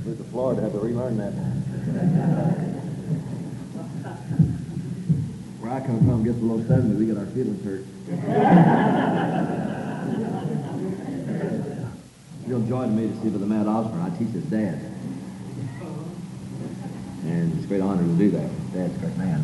Moved to Florida, had to relearn that. Where I come from, gets below 70, we get our feelings hurt. Real joy to me to see Brother Matt Osborne. I teach his dad. And it's a great honor to do that. His dad's a great man.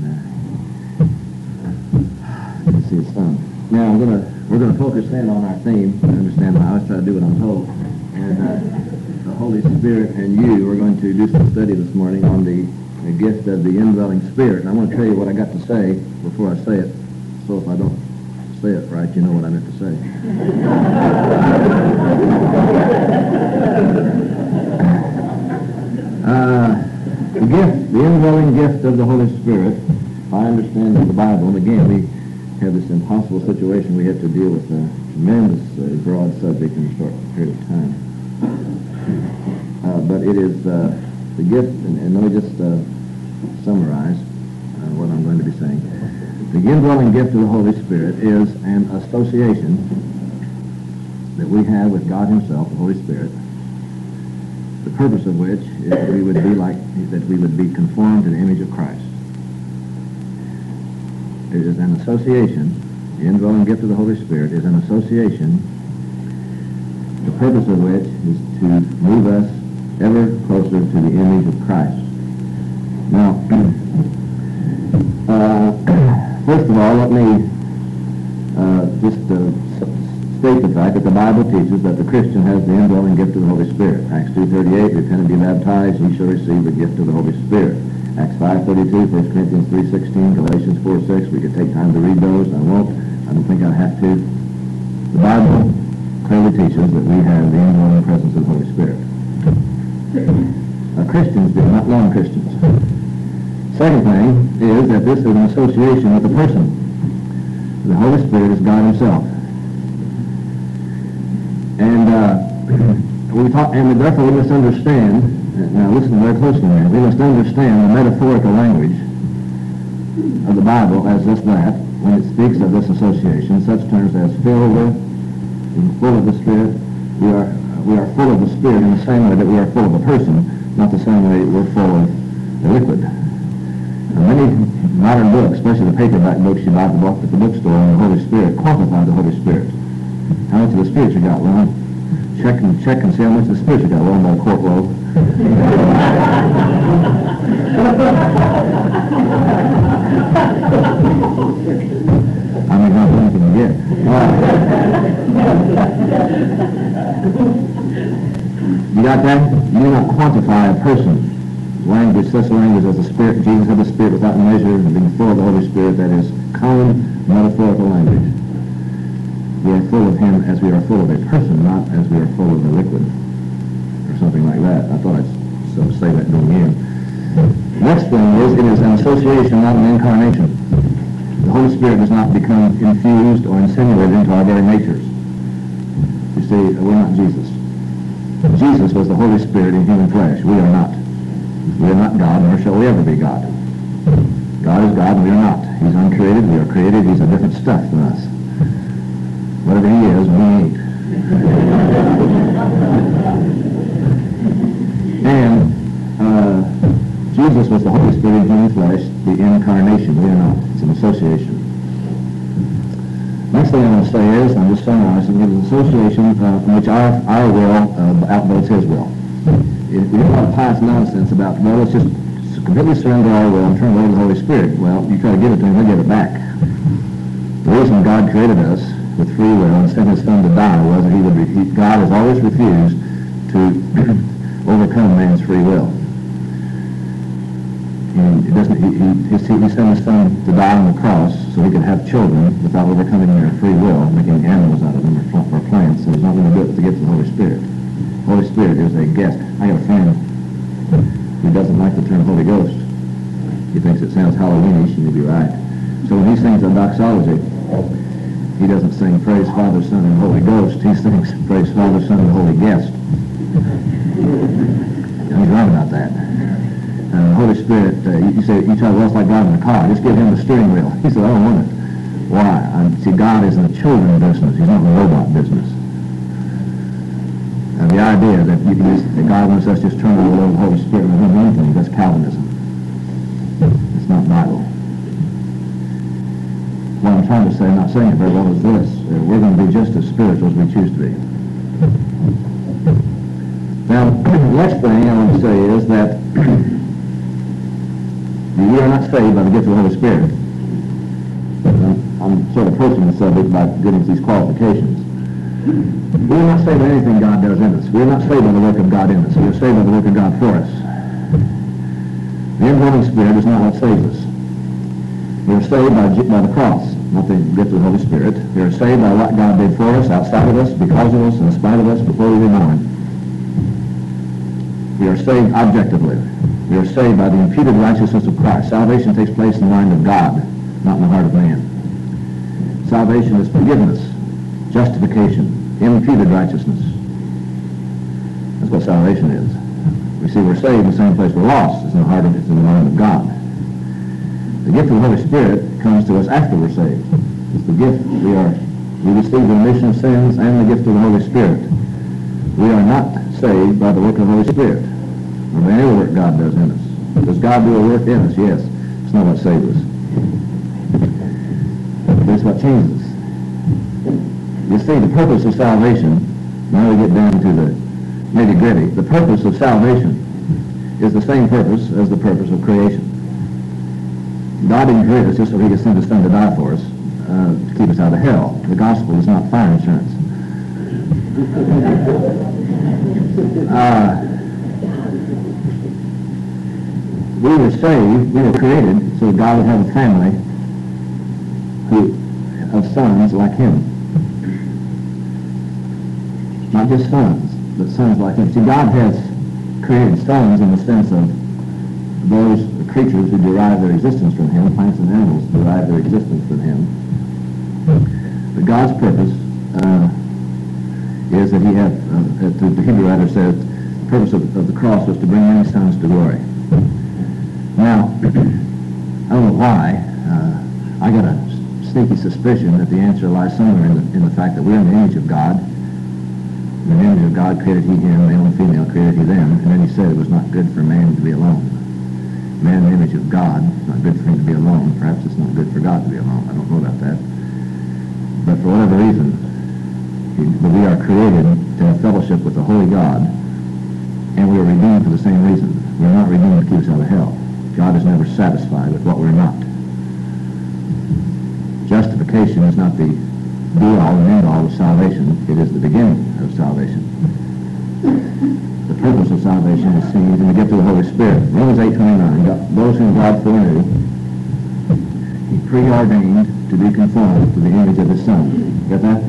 And let's see his son. Now we're gonna focus in on our theme. I understand I always try to do what I'm told. And the Holy Spirit and you, we're going to do some study this morning on the gift of the indwelling Spirit. And I want to tell you what I got to say before I say it. So if I don't say it right, you know what I meant to say. The indwelling gift of the Holy Spirit, I understand in the Bible, and again, we have this impossible situation. We have to deal with a tremendous broad subject in a short period of time. But it is the gift, and let me just summarize what I'm going to be saying. The indwelling gift of the Holy Spirit is an association that we have with God Himself, the Holy Spirit, the purpose of which is that we would be conformed to the image of Christ. It is an association. The indwelling gift of the Holy Spirit is an association, the purpose of which is to move us ever closer to the image of Christ. Now, first of all, let me just state the fact that the Bible teaches that the Christian has the indwelling gift of the Holy Spirit. Acts 2:38, repent and be baptized, ye shall receive the gift of the Holy Spirit. Acts 5:32, 1 Corinthians 3:16, Galatians 4:6. We could take time to read those. I won't. I don't think I have to. The Bible clearly teaches that we have the indwelling presence of the Holy Spirit. Christians do, not non-Christians. Second thing is that this is an association with a person. The Holy Spirit is God Himself. And therefore we must understand, now listen very closely man, we must understand the metaphorical language of the Bible as just that, when it speaks of this association, such terms as filled with, full of the Spirit. We are full of the Spirit in the same way that we are full of a person, not the same way we're full of the liquid. Now, many modern books, especially the paperback books you buy at the bookstore on the Holy Spirit, quantify the Holy Spirit. How much of the Spirit you got? Well, check and see how much of the Spirit you got. Well, about a quart loaf. I mean, not anything to get. You got that? You do not quantify a person. Language, such language as the Spirit. Jesus had the Spirit without measure, and being full of the Holy Spirit. That is common metaphorical language. We are full of Him as we are full of a person, not as we are full of a liquid, or something like that. I thought I'd say that going in. Next thing is, it is an association, not an incarnation. The Holy Spirit does not become infused or insinuated into our very natures. You see, we're not Jesus. Jesus was the Holy Spirit in human flesh. We are not. We are not God, nor shall we ever be God. God is God, and we are not. He's uncreated, we are created. He's a different stuff than us. Whatever He is, we ain't. And Jesus was the Holy Spirit in human flesh, the incarnation. We are not. It's an association. Next thing I want to say is, I'm just summarizing, it is an association from which our will outvotes His will. If we have a lot of pious nonsense about, well, let's just completely surrender our will and turn it over to the Holy Spirit. Well, you try to give it to Him, He'll give it back. The reason God created us with free will and sent His Son to die was that God has always refused to overcome man's free will. And he sent His Son to die on the cross so He could have children without overcoming their free will, making animals out of them or plants. So He's not going to do it with the gift of the Holy Spirit. The Holy Spirit is a guest. I got a friend who doesn't like the term Holy Ghost. He thinks it sounds Halloweenish, and he'd be right. So when he sings a doxology, he doesn't sing Praise Father, Son, and Holy Ghost. He sings Praise Father, Son, and Holy Guest. And he's wrong about that. The Holy Spirit, you say, you try to well, it's like God in the car. Just give Him the steering wheel. He said, I don't want it. Why? See, God is in the children business. He's not in the robot business. The idea that you can that God wants us just turn over the Holy Spirit and do anything. That's Calvinism. It's not Bible. What I'm trying to say, I'm not saying it very well, is this. We're going to be just as spiritual as we choose to be. Now, the next thing I want to say is that we are not saved by the gift of the Holy Spirit. I'm sort of approaching the subject by getting these qualifications. We are not saved by anything God does in us. We are not saved by the work of God in us. We are saved by the work of God for us. The indwelling Spirit is not what saves us. We are saved by the cross, not the gift of the Holy Spirit. We are saved by what God did for us, outside of us, because of us, in spite of us, before we were born. We are saved objectively. We are saved by the imputed righteousness of Christ. Salvation takes place in the mind of God, not in the heart of man. Salvation is forgiveness, justification, imputed righteousness. That's what salvation is. We see we're saved in the same place we're lost. It's in the heart of, it's in the mind of God. The gift of the Holy Spirit comes to us after we're saved. It's the gift we receive the remission of sins and the gift of the Holy Spirit. We are not saved by the work of the Holy Spirit, or by any other work God does in us. Does God do a work in us? Yes. It's not what saves us. But it's what changes us. You see, the purpose of salvation, now we get down to the nitty-gritty, the purpose of salvation is the same purpose as the purpose of creation. God didn't create us just so he could send his son to die for us, to keep us out of hell. The gospel is not fire insurance. We were saved, we were created so that God would have a family of sons like him. Not just sons, but sons like him. See, God has created sons in the sense of those creatures who derive their existence from him. Plants and animals derive their existence from him. But God's purpose is that he had, the Hebrew writer says, the purpose of the cross was to bring many sons to glory. Now, I don't know why, I got a sneaky suspicion that the answer lies somewhere in the fact that we're in the image of God. In the image of God created he him, male and female created he them, and then he said it was not good for man to be alone. Man in the image of God, it's not good for him to be alone. Perhaps it's not good for God to be alone. I don't know about that. But for whatever reason, we are created to have fellowship with the Holy God, and we are redeemed for the same reason. We are not redeemed to keep us out of hell. God is never satisfied with what we're not. Justification is not the be-all and end-all of salvation. It is the beginning of salvation. The purpose of salvation is seen in the gift of the Holy Spirit. Romans 8:29, those whom God foreknew, he preordained to be conformed to the image of his Son. Get that?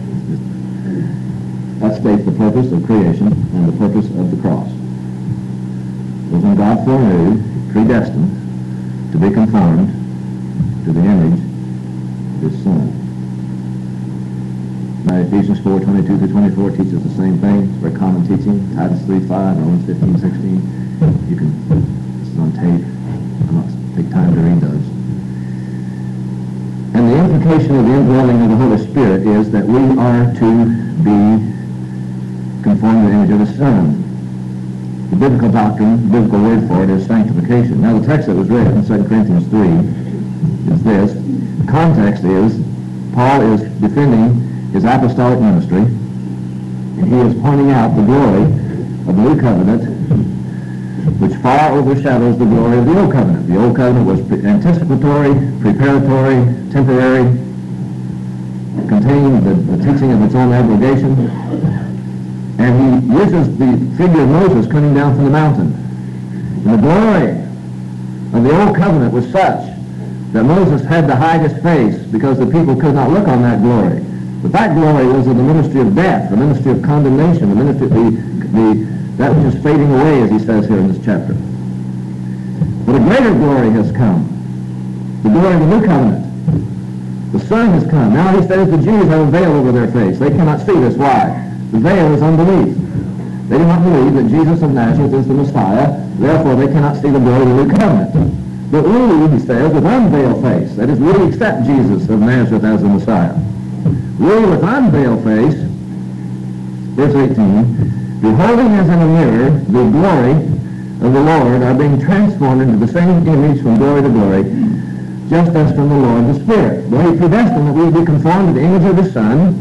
That states the purpose of creation and the purpose of the cross. Those whom God foreknew, predestined to be conformed to the image of his Son. Now, Ephesians 4:22-24 teaches the same thing. It's very common teaching. Titus 3:5, Romans 15:16. You can, this is on tape. I'm not take time to read those. And the implication of the indwelling of the Holy Spirit is that we are to be conformed to the image of the Son. The biblical doctrine, the biblical word for it is sanctification. Now, the text that was read in 2 Corinthians 3 is this. The context is Paul is defending his apostolic ministry, and he is pointing out the glory of the new covenant, which far overshadows the glory of the old covenant. The old covenant was anticipatory, preparatory, temporary, containing the teaching of its own abrogation, and he uses the figure of Moses coming down from the mountain. And the glory of the old covenant was such that Moses had to hide his face because the people could not look on that glory. But that glory was of the ministry of death, the ministry of condemnation, the ministry of that which is fading away, as he says here in this chapter. But a greater glory has come, the glory of the new covenant. The Son has come. Now he says the Jews have a veil over their face. They cannot see this. Why? The veil is unbelief. They do not believe that Jesus of Nazareth is the Messiah. Therefore, they cannot see the glory of the new covenant. But we, he says, with unveiled face, that is, we accept Jesus of Nazareth as the Messiah. We with unveiled face, verse 18, beholding as in a mirror the glory of the Lord, are being transformed into the same image from glory to glory, just as from the Lord the Spirit. Well, he predestined that we would be conformed to the image of his Son.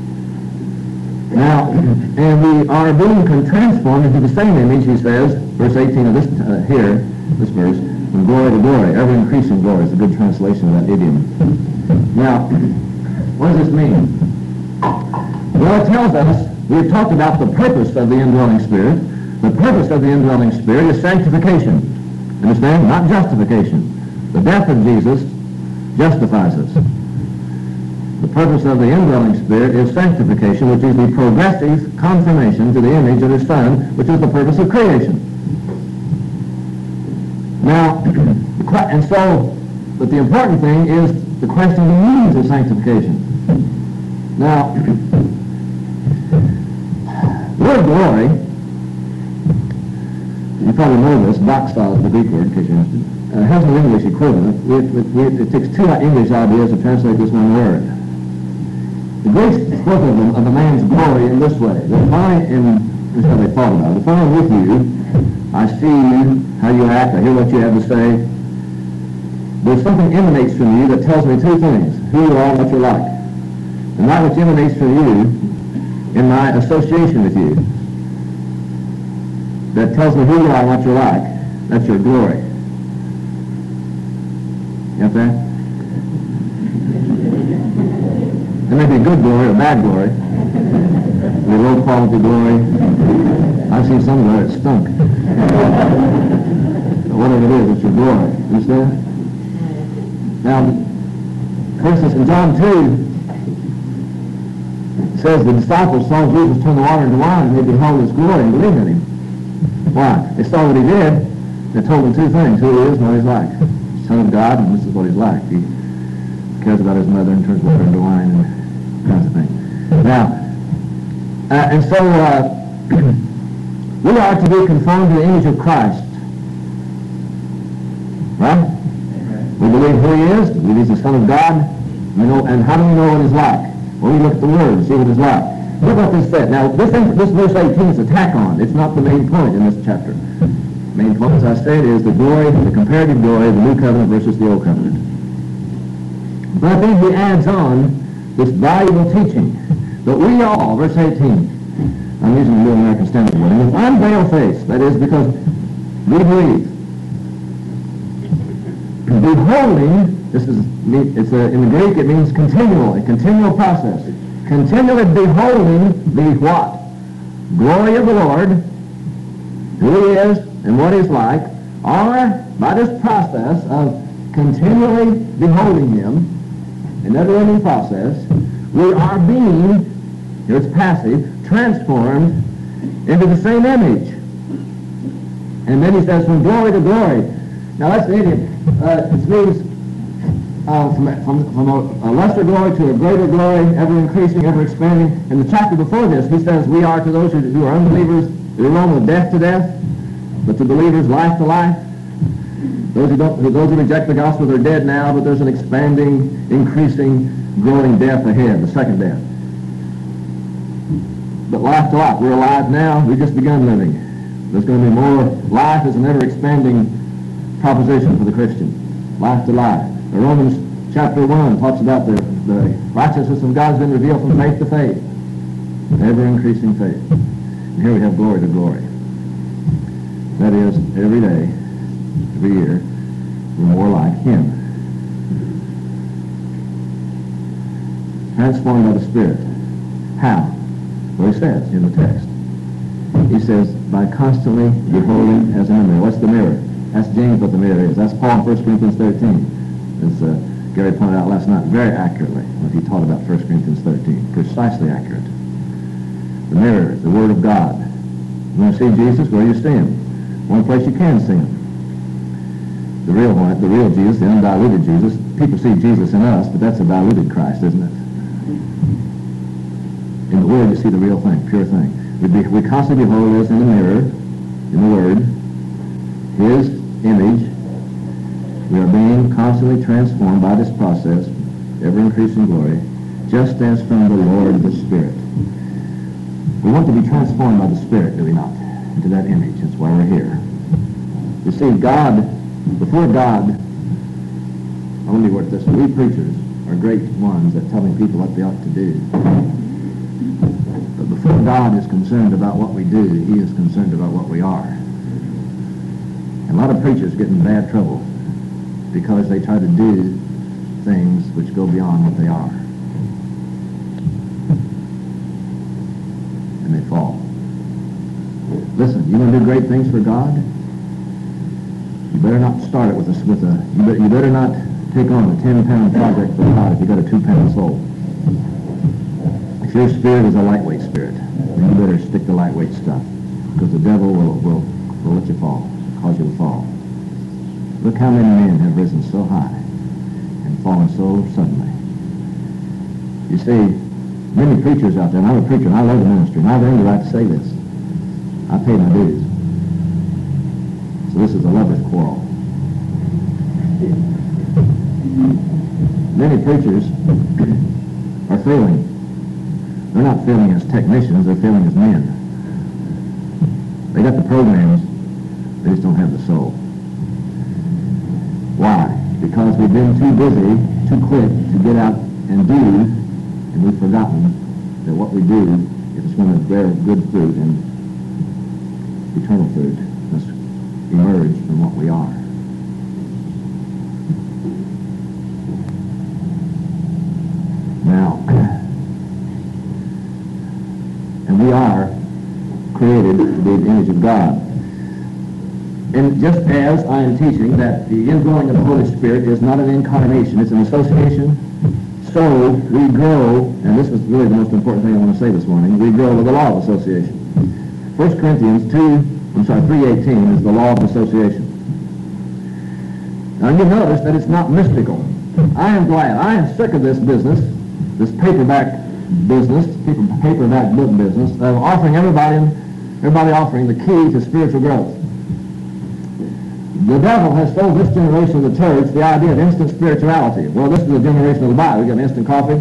Now, and we are being transformed into the same image, he says, verse 18 of this verse, from glory to glory, ever-increasing glory is a good translation of that idiom. Now, what does this mean? Well, it tells us, we've talked about the purpose of the indwelling Spirit. The purpose of the indwelling Spirit is sanctification. Understand? Not justification. The death of Jesus justifies us. The purpose of the indwelling Spirit is sanctification, which is the progressive conformation to the image of his Son, which is the purpose of creation. Now, but the important thing is the question of the means of sanctification. Now, the word glory, you probably know this, doxos is the Greek word, in case you're interested, has no English equivalent. It takes two English ideas to translate this one word. The Greeks spoke of a man's glory in this way. Here's how they thought about it. If I'm with you, I see you, how you act, I hear what you have to say. There's something emanates from you that tells me two things, who you are and what you're like. And that which emanates from you in my association with you, that tells me who you are and what you're like, that's your glory. Get that? There may be good glory or bad glory. The low quality glory. I've seen some glory that stunk. But whatever it is, it's your glory. Understand? Now, for instance, in John 2, it says the disciples saw Jesus turn the water into wine, and they beheld his glory and believed in him. Why? They saw what he did. They told them two things, who he is and what he's like. Son of God, and this is what he's like. He cares about his mother and turns water into wine and kinds of things. Now, we are to be conformed to the image of Christ. Right? We believe who he is. We believe he's the Son of God. We know, and how do we know what he's like? Well, we look at the Word and see what he's like. Look what this said. Now, this verse 18 is a tack on. It's not the main point in this chapter. The main point, as I said, is the glory, the comparative glory of the New Covenant versus the Old Covenant. But then he adds on this valuable teaching that we all, verse 18, I'm using the New American Standard wording, with unveiled face, that is because we believe. Beholding, in the Greek it means continually, continual process. Continually beholding the what? Glory of the Lord, who he is and what he's like, or by this process of continually beholding him, a never-ending process, we are being, here it's passive, transformed into the same image. And then he says, from glory to glory. Now that's the idiom. It means from a lesser glory to a greater glory, ever increasing, ever expanding. In the chapter before this, he says we are to those who are unbelievers, we roam with death to death, but to believers, life to life. Those who reject the gospel, they're dead now, but there's an expanding, increasing, growing death ahead, the second death. But life to life, we're alive now, we've just begun living. There's going to be more. Life is an ever-expanding proposition for the Christian. Life to life. Romans chapter 1 talks about the righteousness of God has been revealed from faith to faith. Ever-increasing faith. And here we have glory to glory. That is, every day, every year, we're more like him. Transformed by the Spirit. How? Well, he says in the text. He says, by constantly beholding as in a mirror. What's the mirror? That's James what the mirror is. That's Paul in 1 Corinthians 13. As Gary pointed out last night, very accurately, when he taught about 1 Corinthians 13. Precisely accurate. The mirror, the Word of God. You want to see Jesus? Where do you see him? One place you can see him. The real one, the real Jesus, the undiluted Jesus. People see Jesus in us, but that's a diluted Christ, isn't it? In the Word you see the real thing, pure thing. We constantly behold this in the mirror, in the Word, his image. We are being constantly transformed by this process, ever-increasing glory, just as from the Lord the Spirit. We want to be transformed by the Spirit, do we not, into that image. That's why we're here. You see, God, before God, let me word this, we preachers are great ones at telling people what they ought to do. But before God is concerned about what we do, he is concerned about what we are. And a lot of preachers get in bad trouble because they try to do things which go beyond what they are. And they fall. Listen, you want to do great things for God? You better not start it you better not take on a 10-pound project for God if you got a 2-pound soul. If your spirit is a lightweight spirit, then you better stick to lightweight stuff, because the devil will let you fall, cause you to fall. Look how many men have risen so high and fallen so suddenly. You see, many preachers out there, and I'm a preacher and I love the ministry, and I've earned the right to say this. I pay my dues. So this is a lover's quarrel. Many preachers are failing. They're not failing as technicians, they're failing as men. They got the programs, they just don't have the soul. Why? Because we've been too busy, too quick to get out and do, and we've forgotten that what we do, if it's going to bear good fruit and eternal fruit, must emerge from what we are. Now, and we are created to be the image of God. And just as I am teaching that the indwelling of the Holy Spirit is not an incarnation, it's an association, so we grow, and this is really the most important thing I want to say this morning, we grow with the law of association. 1 Corinthians 3:18 is the law of association. Now you notice that it's not mystical. I am glad. I am sick of this business, this paperback business, paperback book business, of offering everybody offering the key to spiritual growth. The devil has sold this generation of the church the idea of instant spirituality. Well, this is the generation of the Bible. We got instant coffee,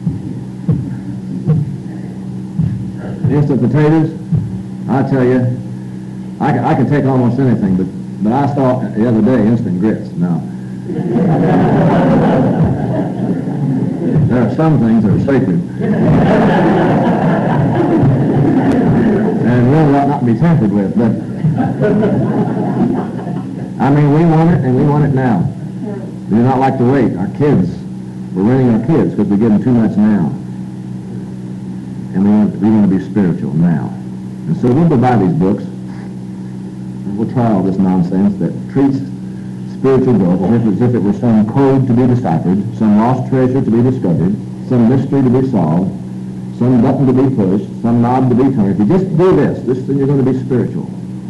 instant potatoes. I tell you, I can take almost anything, but I saw the other day instant grits. Now, there are some things that are sacred, and really ought not to be tampered with. But I mean, we want it, and we want it now. We do not like to wait. Our kids, we're ruining our kids because we give them too much now, and we want to be spiritual now. And so we'll go buy these books, and we'll try all this nonsense that treats spiritual growth as if it were some code to be deciphered, some lost treasure to be discovered, some mystery to be solved, some button to be pushed, some knob to be turned. If you just do this, then you're going to be spiritual.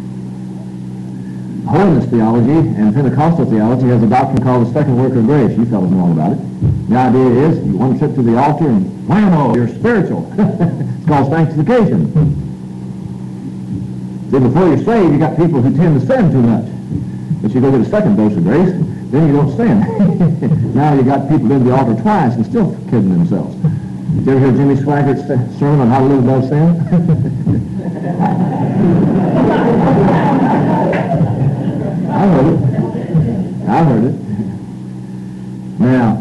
Holiness theology and Pentecostal theology has a doctrine called the second work of grace. You fellas know all about it. The idea is you one trip to the altar and whammo, you're spiritual. It's called sanctification. See, before you're saved, you got people who tend to sin too much. But you go get a second dose of grace, then you don't sin. Now you got people in the altar twice and still kidding themselves. Did you ever hear Jimmy Swaggart's sermon on how to live above sin? I heard it. Now,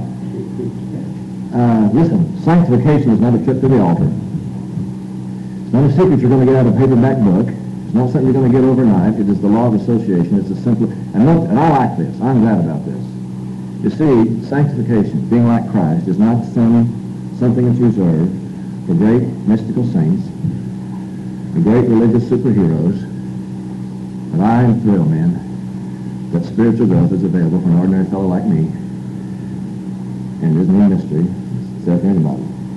listen, sanctification is not a trip to the altar. It's not a secret you're going to get out of a paperback book. It's not something you're going to get overnight. It is the law of association. It's a simple, and I like this. I'm glad about this. You see, sanctification, being like Christ, is not something that's reserved for great mystical saints, the great religious superheroes. But I am thrilled, man, that spiritual growth is available for an ordinary fellow like me, and there's no mystery except for anybody.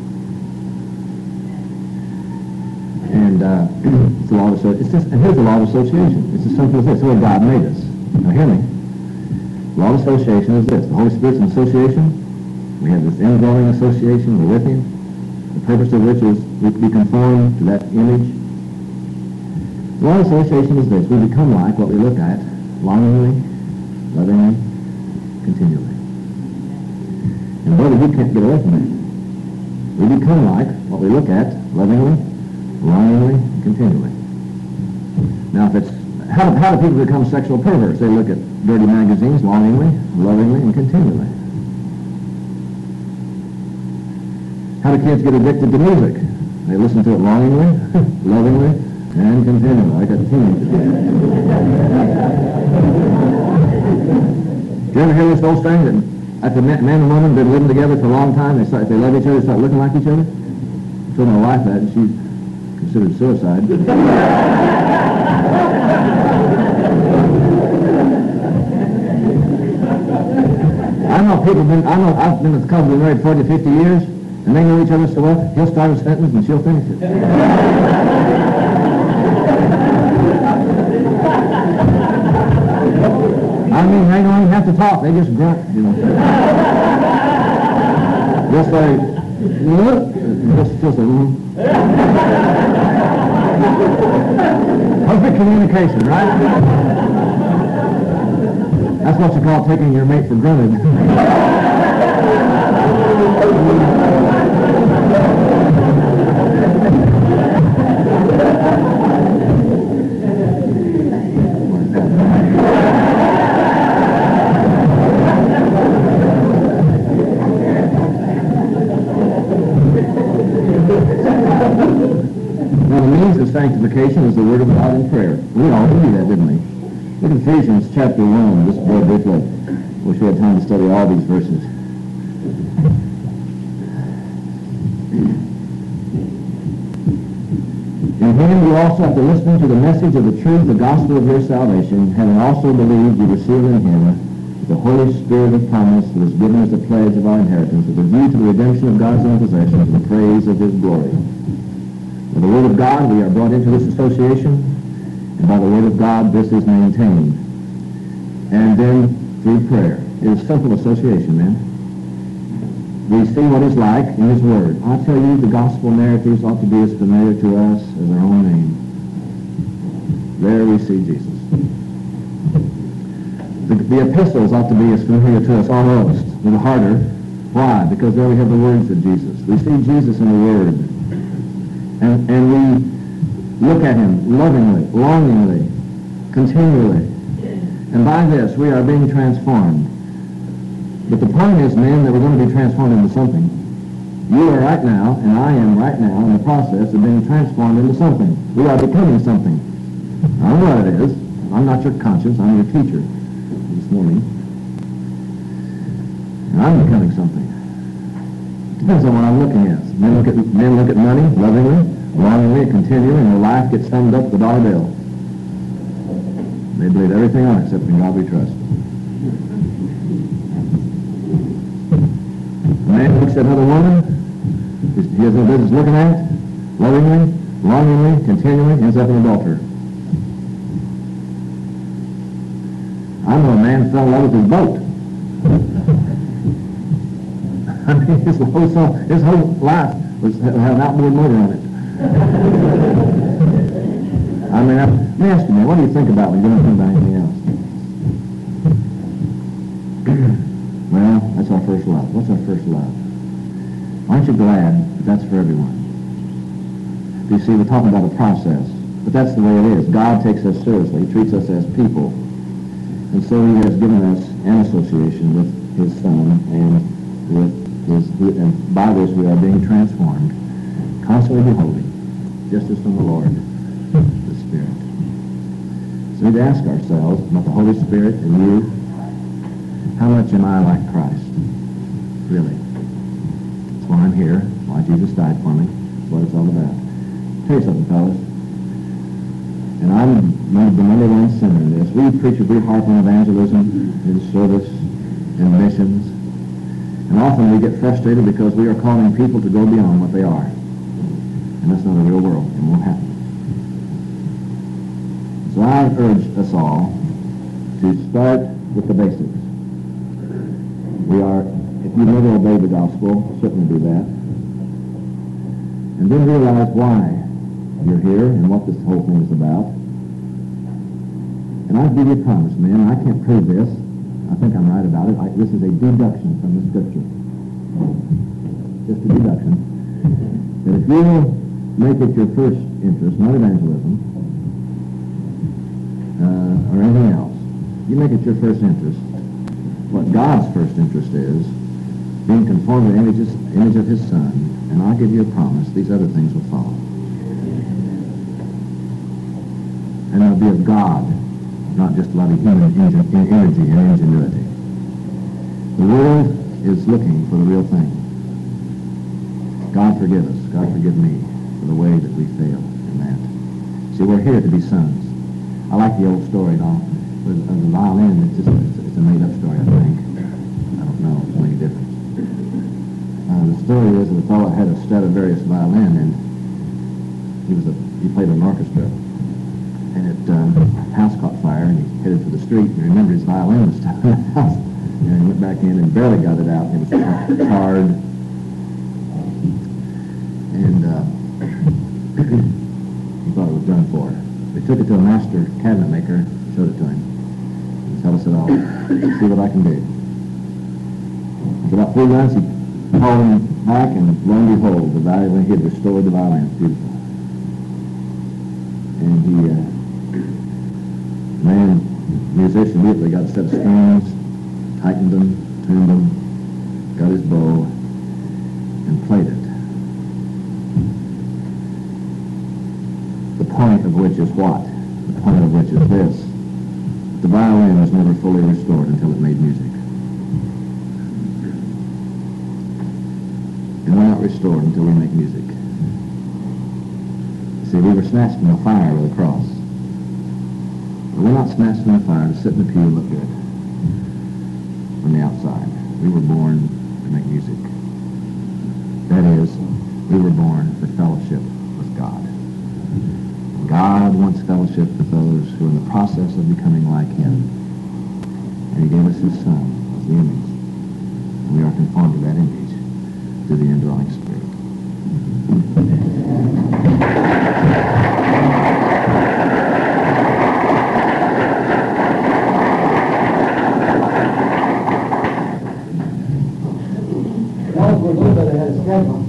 And it's the law of association. And here's the law of association. It's as simple as this. It's the way God made us. Now hear me. The law of association is this. The Holy Spirit's an association. We have this indwelling association. We're with Him. The purpose of which is we be conformed to that image. The law of association is this. We become like what we look at, longingly, lovingly, continually. And brother, you can't get away from that. We become like what we look at, lovingly, longingly, continually. Now, if it's how do people become sexual perverts? They look at dirty magazines longingly, lovingly, and continually. How do kids get addicted to music? They listen to it longingly, lovingly, and continually, like a teenager. Do you ever hear this old saying that after man and woman have been living together for a long time, if they love each other, they start looking like each other? I told my wife that, and she considered suicide. I've been with a couple married 40 to 50 years, and they know each other so well, he'll start a sentence and she'll finish it. I mean, they don't even have to talk, they just grunt, you know. Just like, look, just a perfect communication, right? That's what you call taking your mate for granted. Now, the means of sanctification is the Word of God and prayer. We all knew that, didn't we? Look at Ephesians chapter 1, just very briefly. Wish we had time to study all these verses. In him you also, after listening to the message of the truth, the gospel of your salvation, having also believed, you receive in him the Holy Spirit of promise that is given as a pledge of our inheritance, with a view to the redemption of God's own possession, to the praise of his glory. By the word of God we are brought into this association, and by the word of God this is maintained. And then through prayer. It is simple association, man. We see what it's like in his word. I tell you, the gospel narratives ought to be as familiar to us as our own name. There we see Jesus. The epistles ought to be as familiar to us almost, a little harder. Why? Because there we have the words of Jesus. We see Jesus in the word. And we look at him lovingly, longingly, continually. And by this, we are being transformed. But the point is, men, that we're going to be transformed into something. You are right now, and I am right now, in the process of being transformed into something. We are becoming something. I don't know what it is. I'm not your conscience. I'm your teacher this morning. And I'm becoming something. It depends on what I'm looking at. Men look at money lovingly, longingly, continually, and their life gets summed up with a dollar bill. They believe everything on it except in God we trust. A man looks at another woman, he has no business looking at, lovingly, longingly, continually, ends up an adulterer. I know a man fell in love with his boat. I mean, his whole life had an outboard motor on it. I mean, let me ask you, man, what do you think about when you don't think about anything else? Well, that's our first love. What's our first love? Aren't you glad that that's for everyone? You see, we're talking about a process, but that's the way it is. God takes us seriously. He treats us as people. And so he has given us an association with his Son, and by this we are being transformed, constantly beholding, just as from the Lord, the Spirit. So we need to ask ourselves about the Holy Spirit and you, how much am I like Christ? Really. That's why I'm here. That's why Jesus died for me. That's what it's all about. I'll tell you something, fellas. And I'm the number one sinner in this. We preachers, we harp on evangelism, in service, in missions. And often we get frustrated because we are calling people to go beyond what they are. And that's not a real world. It won't happen. So I urge us all to start with the basics. We are, if you never obey the gospel, certainly do that. And then realize why you're here and what this whole thing is about. And I give you a promise, man, I can't prove this. I think I'm right about it. This is a deduction from the Scripture. Just a deduction. That if you will make it your first interest, not evangelism, or anything else. You make it your first interest. What God's first interest is, being conformed to the image of His Son, and I'll give you a promise, these other things will follow. And it'll be of God, not just a lot of human energy and ingenuity. The world is looking for the real thing. God forgive us. God forgive me for the way that we fail in that. See, we're here to be sons. I like the old story, of the violin. It's a made-up story, I think. I don't know. It's make a difference. The story is that a fellow had a Stradivarius violin, and he played in an orchestra. And the house caught fire, and he headed for the street, and remembered his violin was still in the house. And he went back in and barely got it out. It was charred. And he thought it was done for. They took it to a master cabinet maker, showed it to him. The fellow said, "I'll see what I can do." After about 3 months, he called him back, and lo and behold, the violin, he had restored the violin. It's beautiful. And musician immediately got a set of strings, tightened them, tuned them, got his bow, and played it. The point of which is what? The point of which is this. The violin was never fully restored until it made music. And we're not restored until we make music. See, we were snatched from the fire with a cross. But we're not snatched from the fire to sit in the pew and look good from the outside. We were born to make music. That is, we were born for fellowship with God. God wants fellowship with those who are in the process of becoming like Him. And He gave us His Son as the image. And we are conformed to that image through the indwelling Spirit. We're a little bit ahead of schedule.